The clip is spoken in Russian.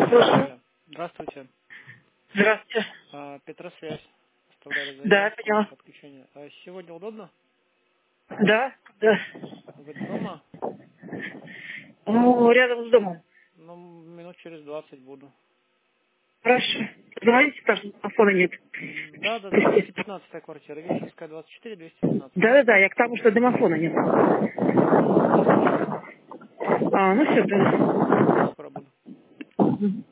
Слушаю. Здравствуйте. Здравствуйте. Петросвязь. Оставляли Да, заявку на поняла. подключение. Сегодня удобно? Да, да. Вы дома? Ну, рядом с домом. Ну, минут через 20 буду. Хорошо. Звоните, потому что телефона нет. Да, 215 квартира. Вишенская, 24, 215. Да, я к тому, что домофона нет. Ну, сейчас включу. Ну все, да. Скоро буду.